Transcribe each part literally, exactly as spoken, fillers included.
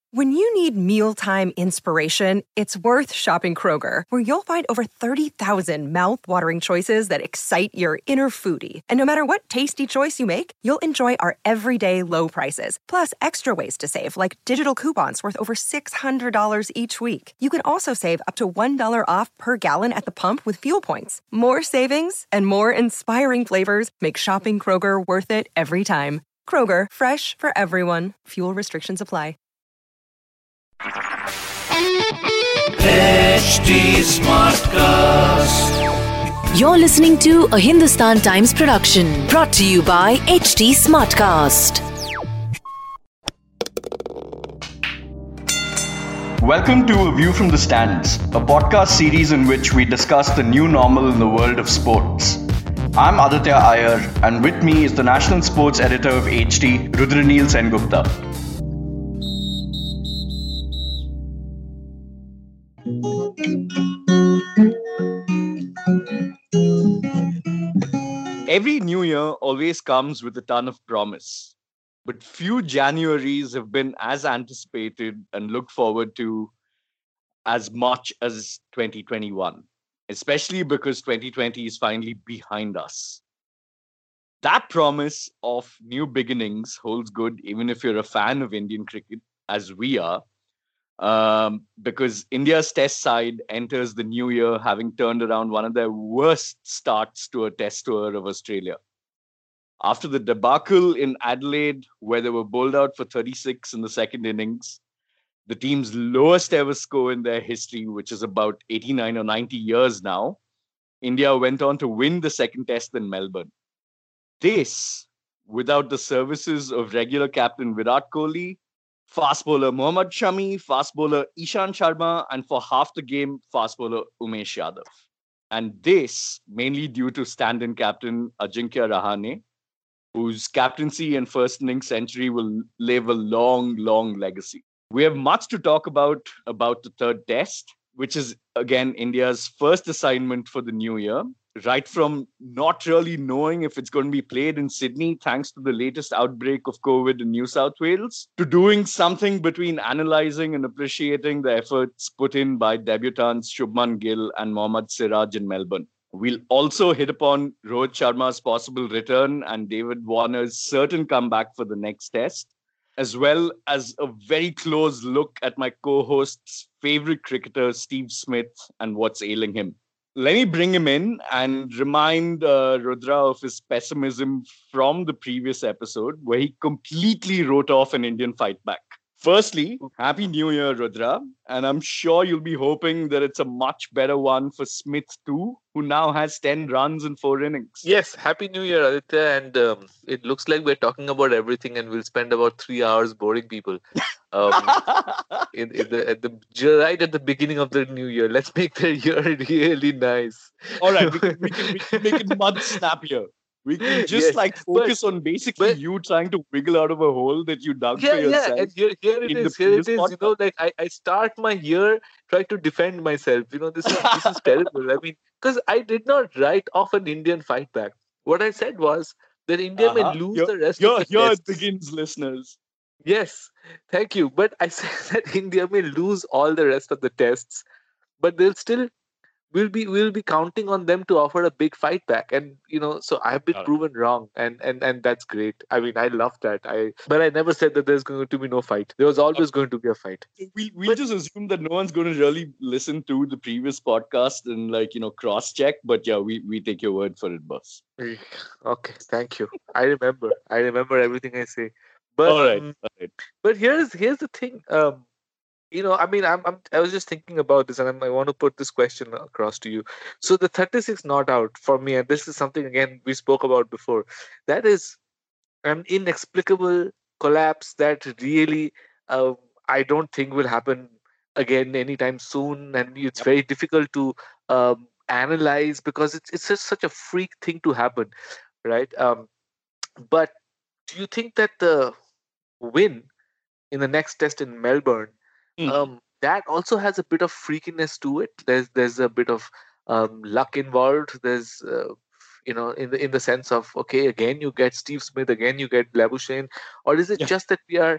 When you need mealtime inspiration, it's worth shopping Kroger, where you'll find over thirty thousand mouth-watering choices that excite your inner foodie. And no matter what tasty choice you make, you'll enjoy our everyday low prices, plus extra ways to save, like digital coupons worth over six hundred dollars each week. You can also save up to one dollar off per gallon at the pump with fuel points. More savings and more inspiring flavors make shopping Kroger worth it every time. Kroger, fresh for everyone. Fuel restrictions apply. H T Smartcast. You're listening to a Hindustan Times production brought to you by H T Smartcast. Welcome to A View from the Stands, a podcast series in which we discuss the new normal in the world of sports. I'm Aditya Iyer, and with me is the National Sports Editor of H T, Rudraneel Sengupta. Every new year always comes with a ton of promise, but few Januaries have been as anticipated and looked forward to as much as twenty twenty-one, especially because twenty twenty is finally behind us. That promise of new beginnings holds good even if you're a fan of Indian cricket, as we are, um, because India's test side enters the new year having turned around one of their worst starts to a test tour of Australia. After the debacle in Adelaide, where they were bowled out for thirty-six in the second innings, the team's lowest ever score in their history, which is about eighty-nine or ninety years now, India went on to win the second test in Melbourne. This, without the services of regular captain Virat Kohli, fast bowler Mohammad Shami, fast bowler Ishant Sharma, and for half the game, fast bowler Umesh Yadav. And this mainly due to stand-in captain Ajinkya Rahane, whose captaincy and first innings century will leave a long, long legacy. We have much to talk about about the third test, which is, again, India's first assignment for the new year. Right from not really knowing if it's going to be played in Sydney, thanks to the latest outbreak of COVID in New South Wales, to doing something between analysing and appreciating the efforts put in by debutants Shubman Gill and Mohammad Siraj in Melbourne. We'll also hit upon Rohit Sharma's possible return and David Warner's certain comeback for the next test, as well as a very close look at my co-host's favourite cricketer, Steve Smith, and what's ailing him. Let me bring him in and remind uh, Rudra of his pessimism from the previous episode, where he completely wrote off an Indian fight back. Firstly, Happy New Year, Rudra. And I'm sure you'll be hoping that it's a much better one for Smith too, who now has ten runs in four innings. Yes, Happy New Year, Aditya. And um, it looks like we're talking about everything and we'll spend about three hours boring people. Um, in, in the, at the right at the beginning of the new year. Let's make the year really nice. All right, we can, we can, we can make it much snappier. We can just Yes, like focus but- on basically but- you trying to wiggle out of a hole that you dug Yeah, for yourself. yeah, and here, here it in is. the Here it previous is. You know, like I, I start my year trying to defend myself. You know, this is this is terrible. I mean, because I did not write off an Indian fight back. What I said was that India Uh-huh. may lose Here- the rest Here, of the here it tests. begins, listeners. Yes, thank you. But I said that India may lose all the rest of the tests, but they'll still we'll be we'll be counting on them to offer a big fight back. And you know, so I've been Got it. proven wrong, and and and that's great. I mean, I love that. I but I never said that there's going to be no fight. There was always going to be a fight. We we'll But- just assume that no one's going to really listen to the previous podcast and like you know cross check. But yeah, we we take your word for it, boss. Okay, thank you. I remember. I remember everything I say. But all right, um, all right. but here's here's the thing. Um, you know, I mean, I'm, I'm I was just thinking about this, and I'm, I want to put this question across to you. So the thirty-six not out for me, and this is something again we spoke about before. That is an inexplicable collapse that really uh, I don't think will happen again anytime soon, and it's Yep. very difficult to um, analyze because it's it's just such a freak thing to happen, right? Um, but do you think that the win in the next test in Melbourne, Hmm. um, that also has a bit of freakiness to it? There's there's a bit of um, luck involved. There's uh, you know in the in the sense of okay, again you get Steve Smith, again you get Labuschagne, or is it Yeah. just that we are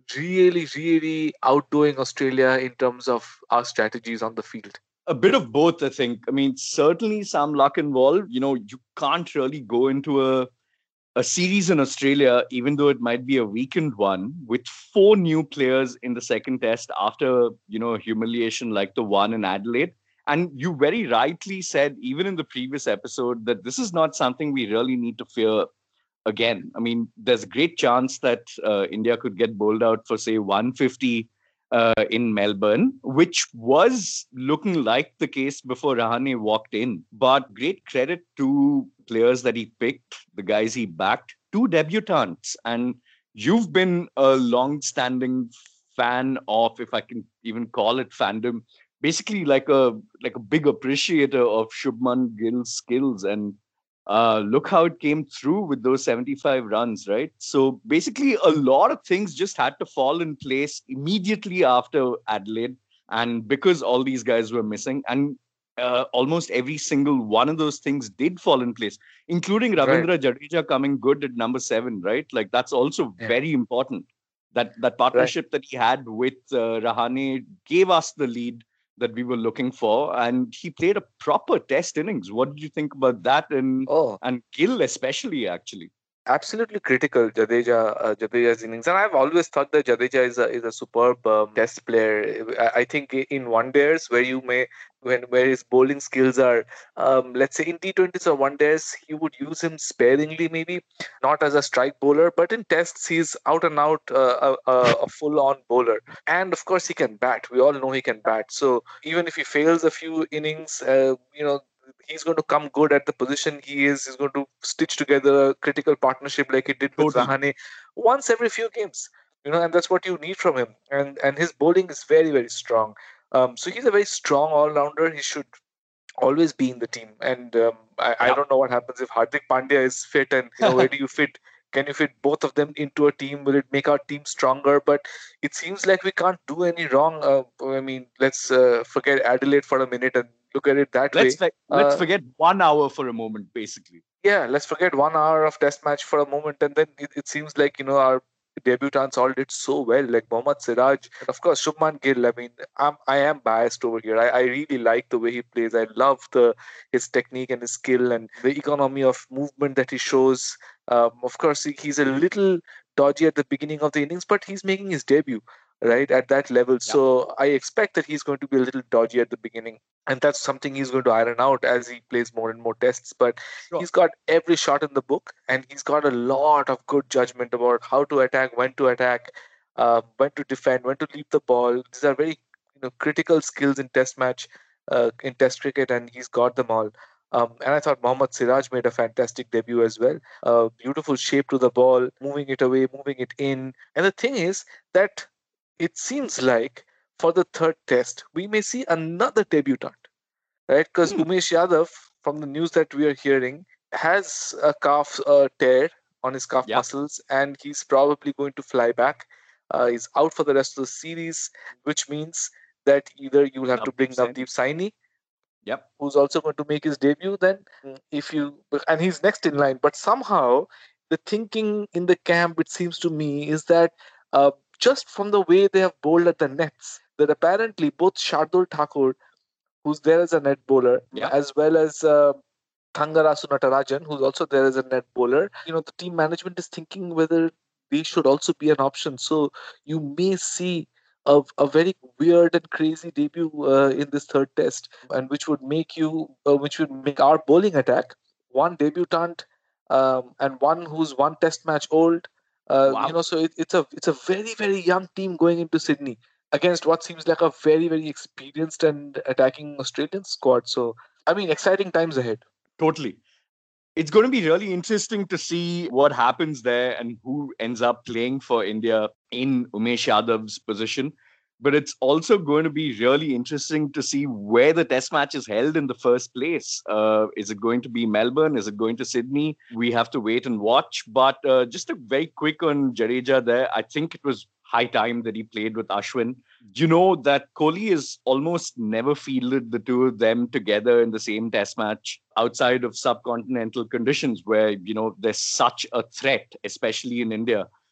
really, really outdoing Australia in terms of our strategies on the field? A bit of both, I think. I mean, certainly some luck involved. You know, you can't really go into a a series in Australia, even though it might be a weakened one, with four new players in the second test after, you know, a humiliation like the one in Adelaide. And you very rightly said, even in the previous episode, that this is not something we really need to fear again. I mean, there's a great chance that uh, India could get bowled out for, say, one fifty uh, in Melbourne, which was looking like the case before Rahane walked in. But great credit to players that he picked, the guys he backed, two debutants. And you've been a long-standing fan of, if I can even call it fandom, basically like a like a big appreciator of Shubman Gill's skills. And uh, look how it came through with those seventy-five runs, right? So basically, a lot of things just had to fall in place immediately after Adelaide. And because all these guys were missing, and uh, almost every single one of those things did fall in place, including Ravindra right. Jadeja coming good at number seven, right? Like that's also yeah. very important. That that partnership right. that he had with uh, Rahane gave us the lead that we were looking for, and he played a proper test innings. What did you think about that? And oh. and Gill especially, actually. Absolutely critical, Jadeja, uh, Jadeja's innings, and I've always thought that Jadeja is a is a superb um, test player. I, I think in one days where you may when where his bowling skills are, um, let's say in T twenties or one days, you would use him sparingly, maybe not as a strike bowler, but in tests he's out and out uh, a, a full on bowler, and of course he can bat. We all know he can bat. So even if he fails a few innings, uh, you know. He's going to come good at the position he is. He's going to stitch together a critical partnership like he did with totally. Rahane once every few games, you know, and that's what you need from him. And and his bowling is very, very strong. Um, so he's a very strong all-rounder. He should always be in the team. And um, I, yeah. I don't know what happens if Hardik Pandya is fit, and you know, where do you fit? Can you fit both of them into a team? Will it make our team stronger? But it seems like we can't do any wrong. Uh, I mean, let's uh, forget Adelaide for a minute and look at it that let's way. Fe- let's uh, forget one hour for a moment, basically. Yeah, let's forget one hour of test match for a moment. And then it, it seems like, you know, our debutants all did so well, like Mohammad Siraj. And of course, Shubman Gill. I mean, I'm, I am biased over here. I, I really like the way he plays. I love the his technique and his skill and the economy of movement that he shows. Um, of course, he, he's a little dodgy at the beginning of the innings, but he's making his debut right at that level. Yeah. So I expect that he's going to be a little dodgy at the beginning. And that's something he's going to iron out as he plays more and more tests. But sure. he's got every shot in the book, and he's got a lot of good judgment about how to attack, when to attack, uh, when to defend, when to leave the ball. These are very you know, critical skills in test match, uh, in test cricket, and he's got them all. Um, and I thought Mohammad Siraj made a fantastic debut as well. Uh, beautiful shape to the ball, moving it away, moving it in. And the thing is that it seems like for the third test, we may see another debutant, right? Because hmm. Umesh Yadav, from the news that we are hearing, has a calf uh, tear on his calf yep. muscles, and he's probably going to fly back. Uh, he's out for the rest of the series, which means that either you will have Navdeep to bring Navdeep Saini, yep. who's also going to make his debut. Then, if you and he's next in line. But somehow, the thinking in the camp, it seems to me, is that uh, just from the way they have bowled at the nets, that apparently both Shardul Thakur, who's there as a net bowler, yeah. as well as uh, Thangarasu Natarajan, who's also there as a net bowler, you know, the team management is thinking whether they should also be an option. So you may see a, a very weird and crazy debut uh, in this third test, and which would make you, uh, which would make our bowling attack one debutant um, and one who's one test match old. Uh, wow. You know, so it, it's a it's a very very young team going into Sydney against what seems like a very very experienced and attacking Australian squad. So I mean, exciting times ahead. Totally. It's going to be really interesting to see what happens there and who ends up playing for India in Umesh Yadav's position. But it's also going to be really interesting to see where the test match is held in the first place. Uh, is it going to be Melbourne? Is it going to Sydney? We have to wait and watch. But uh, just a very quick on Jadeja there. I think it was high time that he played with Ashwin. You know that Kohli has almost never fielded the two of them together in the same test match outside of subcontinental conditions where, you know, there's such a threat, especially in India.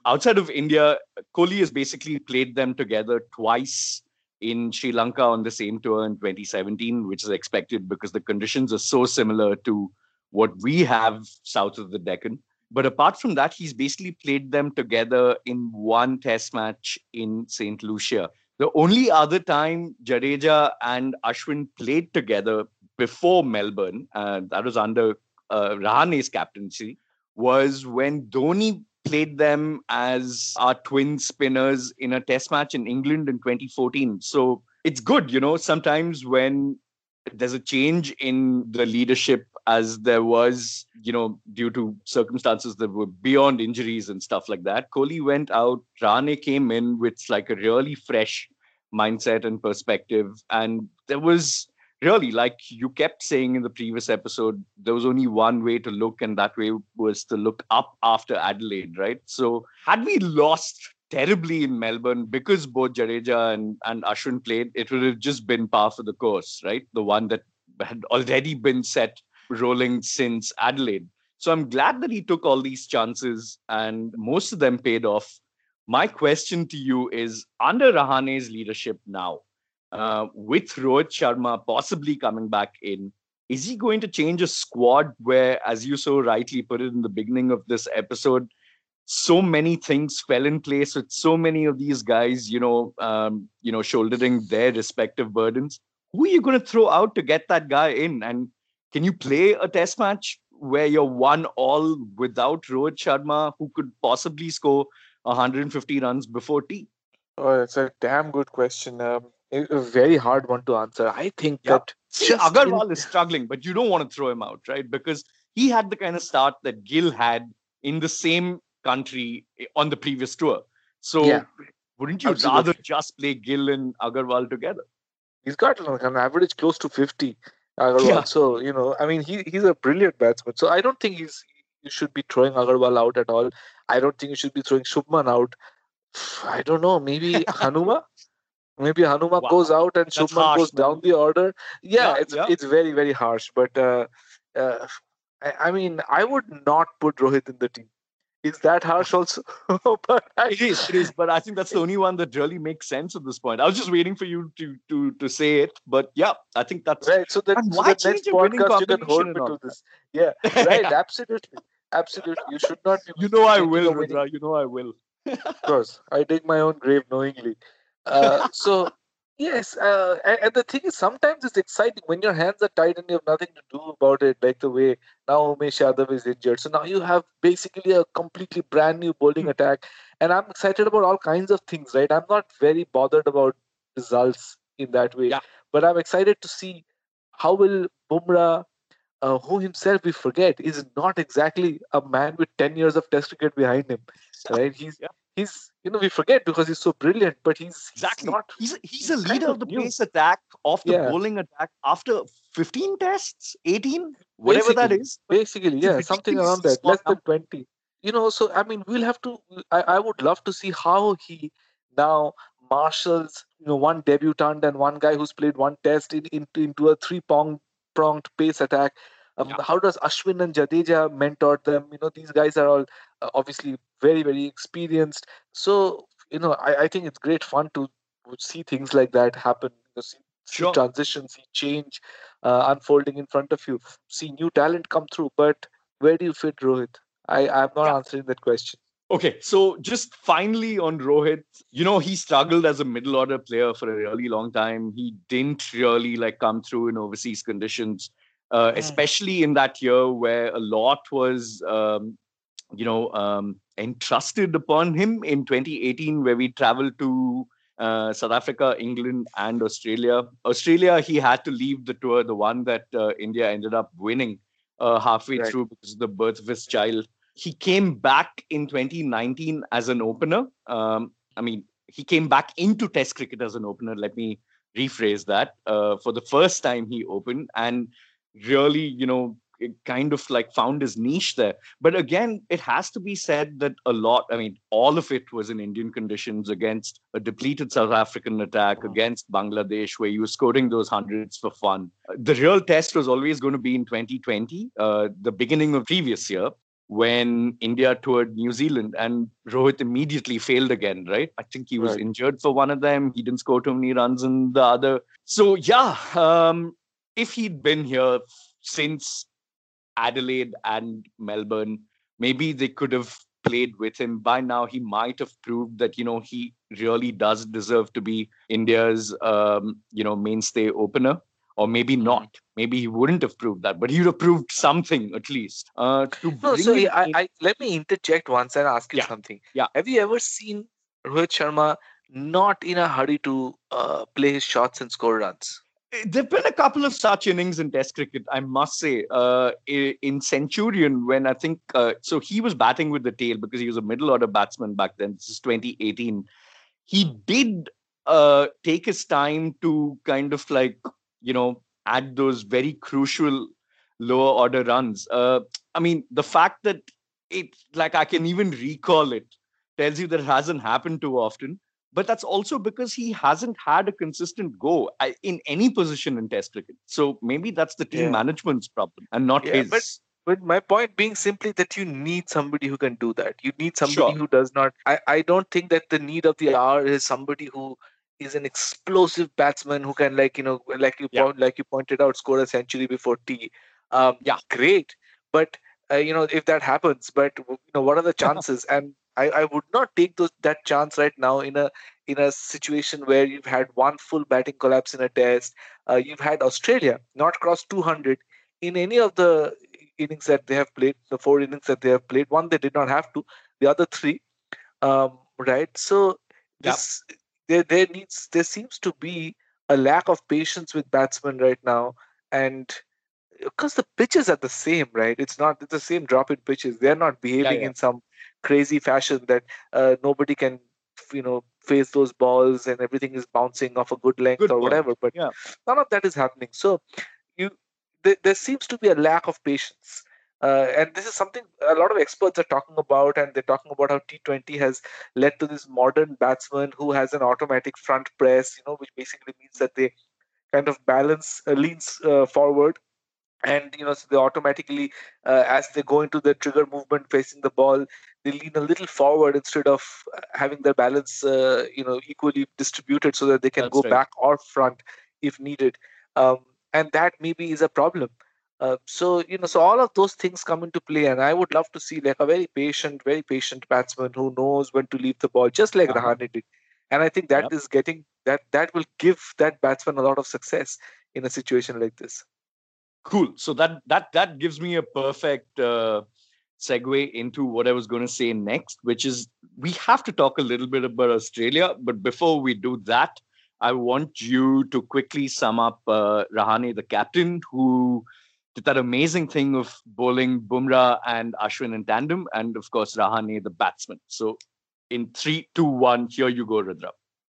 outside of India, Kohli has basically played them together twice in Sri Lanka on the same tour in twenty seventeen, which is expected because the conditions are so similar to what we have south of the Deccan. But apart from that, he's basically played them together in one test match in Saint Lucia. The only other time Jadeja and Ashwin played together before Melbourne, uh, that was under uh, Rahane's captaincy, was when Dhoni played them as our twin spinners in a test match in England in twenty fourteen. So it's good, you know, sometimes when there's a change in the leadership, as there was, you know, due to circumstances that were beyond injuries and stuff like that. Kohli went out, Rahane came in with like a really fresh mindset and perspective. And there was really, like you kept saying in the previous episode, there was only one way to look, and that way was to look up after Adelaide, right? So had we lost terribly in Melbourne because both Jadeja and, and Ashwin played, it would have just been par for the course, right? The one that had already been set rolling since Adelaide. So I'm glad that he took all these chances and most of them paid off. My question to you is, under Rahane's leadership now, uh, with Rohit Sharma possibly coming back in, is he going to change a squad where, as you so rightly put it in the beginning of this episode, so many things fell in place with so many of these guys, you know, um, you know, shouldering their respective burdens? Who are you going to throw out to get that guy in? And can you play a test match where you're one all without Rohit Sharma, who could possibly score one hundred fifty runs before tea? Oh, it's a damn good question. Um, a very hard one to answer. I think yeah. that See, Agarwal in... is struggling, but you don't want to throw him out, right? Because he had the kind of start that Gill had in the same country on the previous tour. So yeah, wouldn't you absolutely. rather just play Gill and Agarwal together? He's got like an average close to fifty. Agarwal. Yeah. So, you know, I mean, he he's a brilliant batsman. So I don't think he's you should be throwing Agarwal out at all. I don't think you should be throwing Shubman out. I don't know. Maybe Hanuma? Maybe Hanuma wow. goes out and That's Shubman harsh, goes man. down the order. Yeah, yeah it's yeah. it's very, very harsh. But, uh, uh, I, I mean, I would not put Rohit in the team. Is that harsh also? but I, it is, it is. But I think that's the only one that really makes sense at this point. I was just waiting for you to to to say it. But yeah, I think that's right. So that, so that next podcast you can hold me to this. Yeah, right. yeah. Absolutely, absolutely. You should not be. You know I will, Rudra. You know I will. Of course, I dig my own grave knowingly. Uh, so. Yes, uh, and, and the thing is, sometimes it's exciting when your hands are tied and you have nothing to do about it, like the way now Umesh Yadav is injured. So now you have basically a completely brand new bowling attack. And I'm excited about all kinds of things, right? I'm not very bothered about results in that way. Yeah. But I'm excited to see how will Bumrah, uh, who himself, we forget, is not exactly a man with ten years of test cricket behind him, right? He's... Yeah. He's, you know, we forget because he's so brilliant, but he's, exactly. he's not. He's a, he's a leader of the new. pace attack, of the yeah. bowling attack after fifteen tests, eighteen, whatever basically, that is. Basically, yeah, something around that, less than twenty. You know, so I mean, we'll have to. I, I would love to see how he now marshals, you know, one debutant and one guy who's played one test in, in, into a three-pronged pronged pace attack. Um, yeah. How does Ashwin and Jadeja mentor them? You know, these guys are all uh, obviously very, very experienced. So, you know, I, I think it's great fun to see things like that happen. You know, see, sure. see transitions, see change uh, unfolding in front of you, see new talent come through. But where do you fit Rohit? I, I'm not yeah. answering that question. Okay, so just finally on Rohit, you know, he struggled as a middle order player for a really long time. He didn't really like come through in overseas conditions. Uh, especially in that year where a lot was, um, you know, um, entrusted upon him in twenty eighteen, where we traveled to uh, South Africa, England, and Australia. Australia, he had to leave the tour, the one that uh, India ended up winning uh, halfway right. through because of the birth of his child. He came back in twenty nineteen as an opener. Um, I mean, he came back into Test cricket as an opener. Let me rephrase that. Uh, for the first time, he opened and really, you know, it kind of like found his niche there. But again, it has to be said that a lot, I mean, all of it was in Indian conditions against a depleted South African attack, oh. against Bangladesh, where you were scoring those hundreds for fun. The real test was always going to be in twenty twenty, uh, the beginning of previous year. when India toured New Zealand, and Rohit immediately failed again, right? I think he was Right. injured for one of them. He didn't score too many runs in the other. So yeah, um, if he'd been here since Adelaide and Melbourne, maybe they could have played with him. By now, he might have proved that, you know, he really does deserve to be India's, um, you know, mainstay opener. Or maybe not. Maybe he wouldn't have proved that, but he would have proved something at least. Uh, to No, bring so him yeah, I, in, I let me interject once and ask you yeah, something. yeah. Have you ever seen Rohit Sharma not in a hurry to uh, play his shots and score runs? There've been a couple of such innings in Test cricket, I must say. Uh, i- in Centurion, when I think uh, so, he was batting with the tail because he was a middle order batsman back then. This is twenty eighteen. He did uh, take his time to kind of like, you know, add those very crucial lower order runs. Uh, I mean, the fact that it, like, I can even recall it tells you that it hasn't happened too often. But that's also because he hasn't had a consistent go I- in any position in Test cricket. So maybe that's the team Yeah. management's problem and not Yeah, but his. but my point being simply that you need somebody who can do that. You need somebody Sure. who does not. I, I don't think that the need of the hour is somebody who is an explosive batsman who can, like, you know, like you Yeah. point like you pointed out, score a century before tea. Um, Yeah. great, but uh, you know, if that happens, but you know, what are the chances? And I, I would not take those that chance right now in a in a situation where you've had one full batting collapse in a test. Uh, you've had Australia not cross two hundred in any of the innings that they have played, the four innings that they have played. One they did not have to, the other three, um, right? So Yeah. this there there needs there seems to be a lack of patience with batsmen right now, and because the pitches are the same, right? It's not it's the same drop in pitches. They're not Yeah. behaving Yeah. in some crazy fashion that uh, nobody can, you know, face those balls and everything is bouncing off a good length Good or point. whatever. But Yeah. none of that is happening. So you there, there seems to be a lack of patience. Uh, and this is something a lot of experts are talking about, and they're talking about how T twenty has led to this modern batsman who has an automatic front press, you know, which basically means that they kind of balance, uh, leans uh, forward, and you know, so they automatically, uh, as they go into the trigger movement facing the ball, they lean a little forward instead of uh, having their balance, uh, you know, equally distributed so that they can That's go right. back or front if needed. Um, and that maybe is a problem. Uh, so you know, so all of those things come into play, and I would love to see like a very patient, very patient batsman who knows when to leave the ball, just like Uh-huh. Rahane did. And I think that Yep. is getting that that will give that batsman a lot of success in a situation like this. Cool. So that that that gives me a perfect uh, segue into what I was going to say next, which is we have to talk a little bit about Australia. But before we do that, I want you to quickly sum up uh, Rahane, the captain, who did that amazing thing of bowling Bumrah and Ashwin in tandem, and of course Rahane, the batsman. So in three, two, one, here you go, Rudra.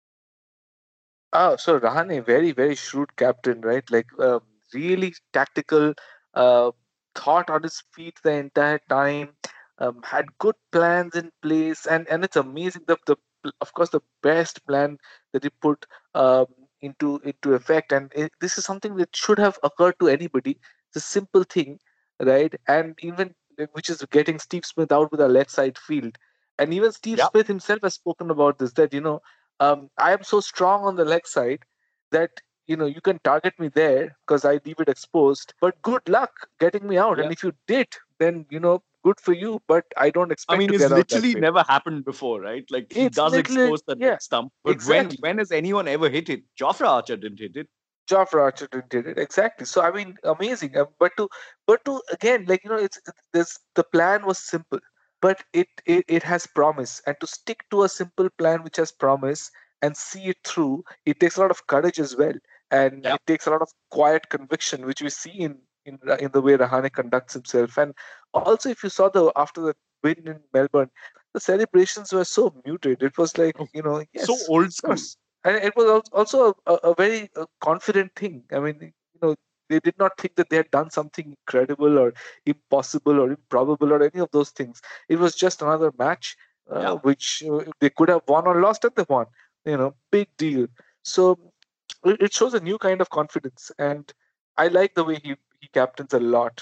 Oh, so Rahane, very, very shrewd captain, right? Like, um, really tactical, uh, thought on his feet the entire time, um, had good plans in place, and and it's amazing. The the of course the best plan that he put um, into into effect, and it, this is something that should have occurred to anybody. It's a simple thing, right? And even uh, which is getting Steve Smith out with a leg side field, and even Steve Yeah, Smith himself has spoken about this. That you know um, I am so strong on the leg side that you know you can target me there because I leave it exposed. But good luck getting me out. yeah. And if you did, then you know good for you. But I don't I expect mean, to it's get out that literally way. never happened before, right? Like he It's does literally expose that yeah, leg stump, but when exactly. when has anyone ever hit it? Jofra Archer didn't hit it. Geoff Archer did it exactly. So I mean, amazing. Uh, But to but to again, like you know, it's it- this the plan was simple, but it, it it has promise, and to stick to a simple plan which has promise and see it through, it takes a lot of courage as well, and Yeah, it takes a lot of quiet conviction, which we see in in Ra- in the way Rahane conducts himself. And also, if you saw the after the win in Melbourne, the celebrations were so muted. It was like you know, so yes, old of school. course, and it was al- also a, a, a very uh, confident thing. I mean, you know, they did not think that they had done something incredible or impossible or improbable or any of those things. It was just another match, Yeah, uh, which uh, they could have won or lost, and they won. You know, big deal. So it it shows a new kind of confidence, and I like the way he he captains a lot.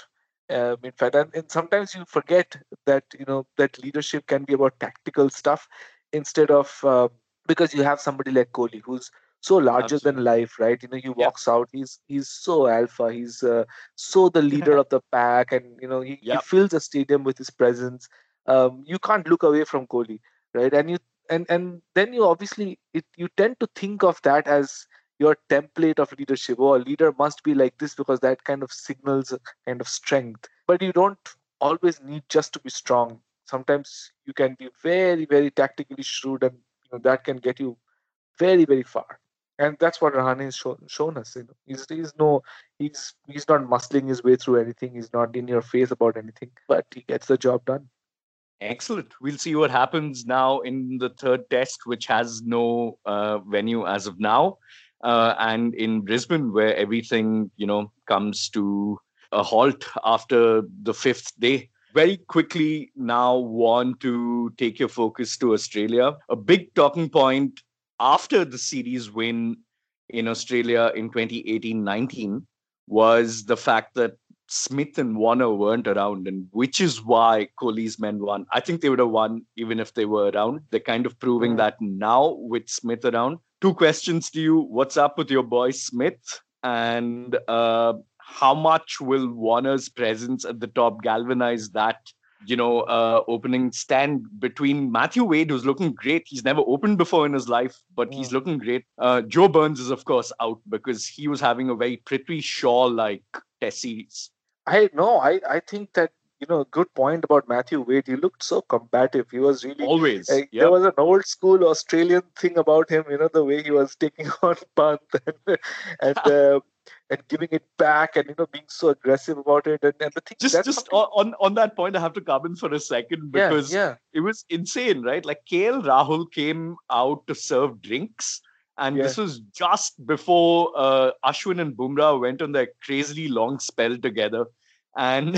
Um, in fact, and, and sometimes you forget that you know that leadership can be about tactical stuff instead of uh, because you have somebody like Kohli who's so larger than Absolutely. life, right? You know, he Yep. walks out. He's he's so alpha. He's uh, so the leader of the pack, and you know he, he Yep. fills a stadium with his presence. Um, you can't look away from Kohli, right? And you and and then you obviously it, you tend to think of that as your template of leadership. Oh, a leader must be like this because that kind of signals a kind of strength. But you don't always need just to be strong. Sometimes you can be very, very tactically shrewd, and you know, that can get you very, very far. And that's what Rahane has shown, shown us. You know, he's, he's no, he's he's not muscling his way through anything. He's not in your face about anything, but he gets the job done. Excellent. We'll see what happens now in the third test, which has no uh, venue as of now, uh, and in Brisbane, where everything you know comes to a halt after the fifth day. Very quickly now, want to take your focus to Australia. A big talking point after the series win in Australia in twenty eighteen nineteen was the fact that Smith and Warner weren't around, and which is why Kohli's men won. I think they would have won even if they were around. They're kind of proving Mm. that now with Smith around. Two questions to you. What's up with your boy Smith? And uh, how much will Warner's presence at the top galvanize that, you know, uh, opening stand between Matthew Wade, who's looking great. He's never opened before in his life, but he's Mm. looking great. Uh, Joe Burns is, of course, out because he was having a very Prithvi Shaw-like test series. I no, I I think that you know, good point about Matthew Wade. He looked so combative. He was really Always. uh, there Yep. was an old school Australian thing about him. You know, the way he was taking on punt and and uh, and giving it back, and you know, being so aggressive about it. And, and the thing Just, that's just something. on, on that point, I have to come in for a second Yeah, because yeah, it was insane, right? Like K L Rahul came out to serve drinks, and yeah. this was just before uh, Ashwin and Bumrah went on their crazily long spell together. And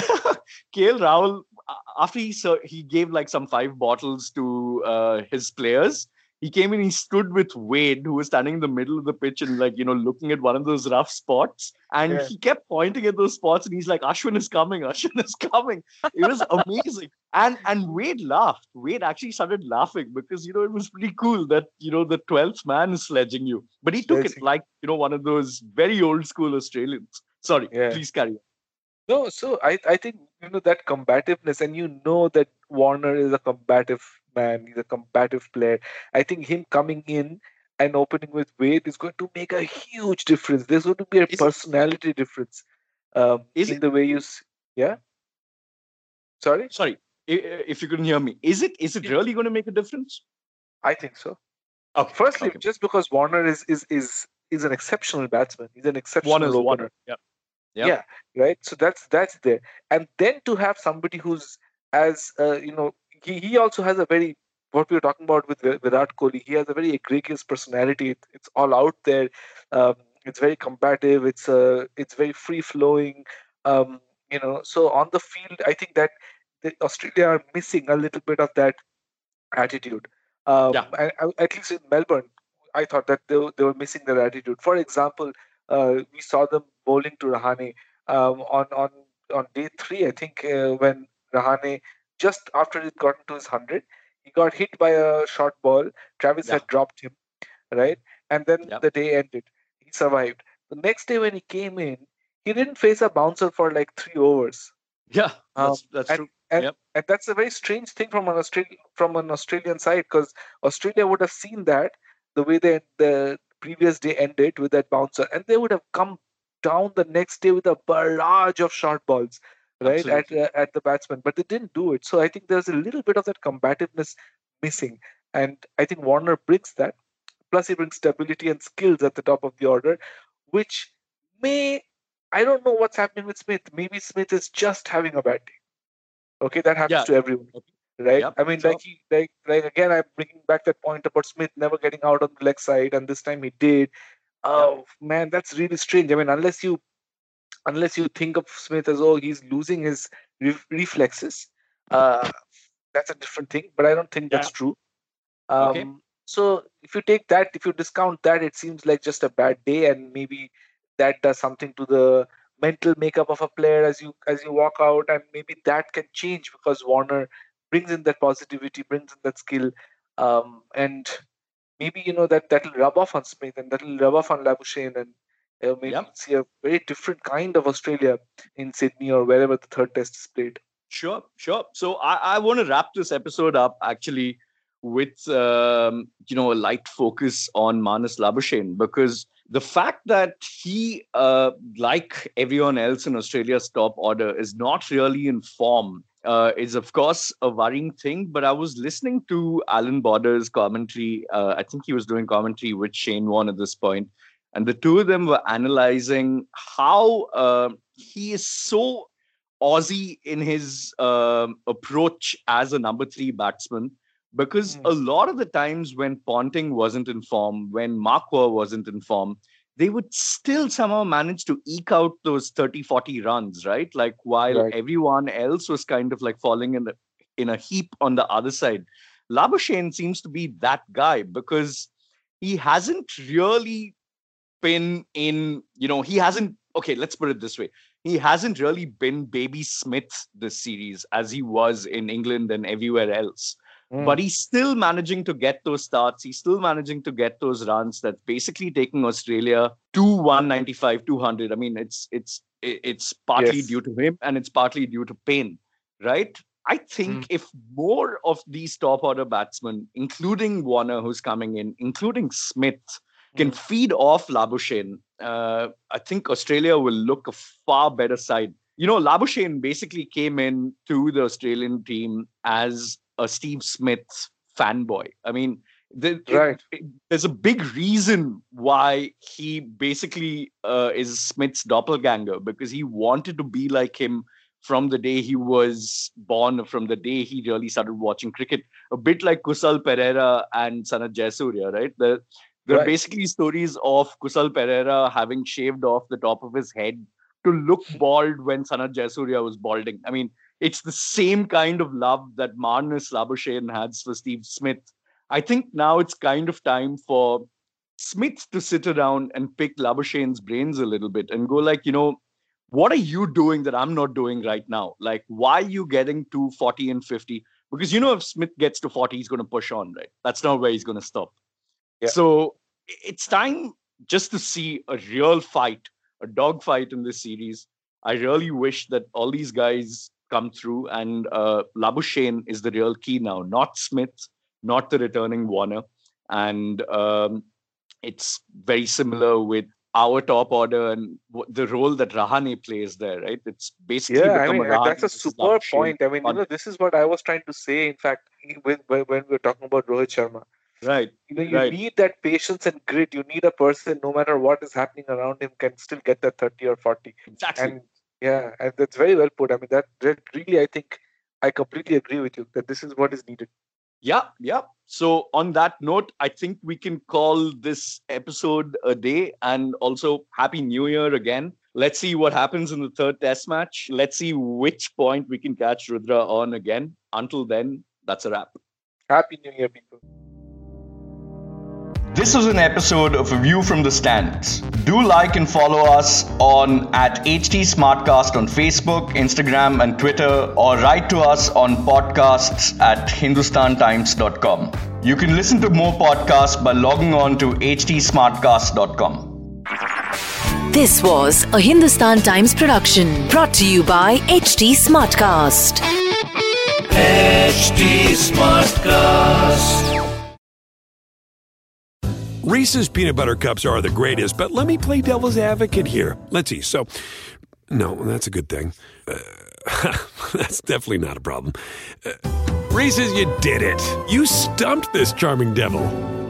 K L Rahul, after he ser- he gave like some five bottles to uh, his players, he came in, he stood with Wade, who was standing in the middle of the pitch and like, you know, looking at one of those rough spots. And Yeah. he kept pointing at those spots and he's like, Ashwin is coming, Ashwin is coming. It was amazing. And and Wade laughed. Wade actually started laughing because, you know, it was pretty cool that, you know, the twelfth man is sledging you. But he took it Sledging. like, you know, one of those very old school Australians. Sorry, Yeah. please carry on. No, so I, I think you know that combativeness, and you know that Warner is a combative man. He's a combative player. I think him coming in and opening with Wade is going to make a huge difference. There's going to be a Is it? personality difference um, Is in it? the way you. s- Yeah, sorry. Sorry, i- if you couldn't hear me. Is it? Is it Yeah. really going to make a difference? I think so. Okay. Firstly, Okay. just because Warner is is is is an exceptional batsman. He's an exceptional Warner's opener. Warner. Yeah. Yep. Yeah, right. So that's that's there, and then to have somebody who's as uh, you know, he, he also has a very what we were talking about with Vi- Virat Kohli. He has a very egregious personality. It, it's all out there. Um, it's very combative. It's uh, it's very free flowing. Um, you know, so on the field, I think that the Australia are missing a little bit of that attitude. Um, Yeah. and, uh, at least in Melbourne, I thought that they, were- they were missing their attitude. For example, uh, we saw them bowling to Rahane um, on on on day three. I think uh, when Rahane just after it got into his hundred, he got hit by a short ball. Travis Yeah. had dropped him, right, and then Yep. the day ended. He survived. The next day when he came in, he didn't face a bouncer for like three overs. Yeah. Um, That's that's and true. and Yep. and that's a very strange thing from an Australian from an Australian side because Australia would have seen that the way they the previous day ended with that bouncer, and they would have come down the next day with a barrage of short balls, right at Absolutely. uh, at the batsman. But they didn't do it. So I think there's a little bit of that combativeness missing, and I think Warner brings that. Plus, he brings stability and skills at the top of the order, which may I don't know what's happening with Smith. Maybe Smith is just having a bad day. Okay, that happens Yeah. to everyone, Okay. right? Yep. I mean, Sure. like he, like, like again, I'm bringing back that point about Smith never getting out on the leg side, and this time he did. Yep. Oh man, that's really strange. I mean, unless you, unless you think of Smith as oh he's losing his re- reflexes, uh, that's a different thing. But I don't think Yeah. that's true. Okay. Um, so if you take that, if you discount that, it seems like just a bad day, and maybe that does something to the mental makeup of a player as you as you walk out, and maybe that can change because Warner brings in that positivity, brings in that skill, um, and maybe you know that that'll rub off on Smith and that'll rub off on Labuschagne, and uh, maybe Yep. see a very different kind of Australia in Sydney or wherever the third test is played. Sure, sure. So I, I want to wrap this episode up actually with um, you know a light focus on Marnus Labuschagne, because the fact that he, uh, like everyone else in Australia's top order, is not really in form uh, is of course a worrying thing. But I was listening to Alan Border's commentary. Uh, I think he was doing commentary with Shane Warne at this point, and the two of them were analyzing how uh, he is so Aussie in his um, approach as a number three batsman, because Mm. a lot of the times when Ponting wasn't in form, when Marquardt wasn't in form, they would still somehow manage to eke out those thirty, forty runs, right? Like while Right. everyone else was kind of like falling in, the, in a heap on the other side. Labuschagne seems to be that guy because he hasn't really been in, you know, he hasn't, okay, let's put it this way. He hasn't really been Baby Smith this series as he was in England and everywhere else. Mm. But he's still managing to get those starts. He's still managing to get those runs. That's basically taking Australia to one ninety-five, two hundred. I mean, it's it's it's partly Yes. due to him and it's partly due to Payne, right? I think Mm. if more of these top order batsmen, including Warner, who's coming in, including Smith, can Mm. feed off Labuschagne, uh, I think Australia will look a far better side. You know, Labuschagne basically came in to the Australian team as a Steve Smith fanboy. I mean, the, it- Right. it- there's a big reason why he basically uh, is Smith's doppelganger, because he wanted to be like him from the day he was born, from the day he really started watching cricket. A bit like Kusal Pereira and Sanath Jayasuriya, right? The, there are Right. basically stories of Kusal Pereira having shaved off the top of his head to look bald when Sanath Jayasuriya was balding. I mean, it's the same kind of love that Marnus Labuschagne has for Steve Smith. I think now it's kind of time for Smith to sit around and pick Labuschagne's brains a little bit and go like, you know, what are you doing that I'm not doing right now? Like, why are you getting to forty and fifty? Because, you know, if Smith gets to forty, he's going to push on, right? That's not where he's going to stop. Yeah. So it's time just to see a real fight, a dog fight in this series. I really wish that all these guys come through, and uh, Labuschagne is the real key now, not Smith, not the returning Warner. And um, it's very similar with our top order and what, the role that Rahane plays there, right? It's basically Yeah, I become mean, a Rahane that's a versus super Labuschagne point. I mean, you on- know, this is what I was trying to say. In fact, when, when when we were talking about Rohit Sharma, Right, you know, you right. need that patience and grit. You need a person, no matter what is happening around him, can still get that thirty or forty. Exactly. And yeah, and that's very well put. I mean, that, that really, I think, I completely agree with you that this is what is needed. Yeah, yeah. So on that note, I think we can call this episode a day, and also Happy New Year again. Let's see what happens in the third test match. Let's see which point we can catch Rudra on again. Until then, that's a wrap. Happy New Year, people. This was an episode of A View from the Stands. Do like and follow us on at H T Smartcast on Facebook, Instagram and Twitter, or write to us on podcasts at hindustan times dot com. You can listen to more podcasts by logging on to h t smartcast dot com. This was a Hindustan Times production brought to you by H T Smartcast. H T Smartcast. Reese's peanut butter cups are the greatest, but let me play devil's advocate here. Let's see. So, no, that's a good thing. Uh, that's definitely not a problem. Uh, Reese's, you did it. You stumped this charming devil.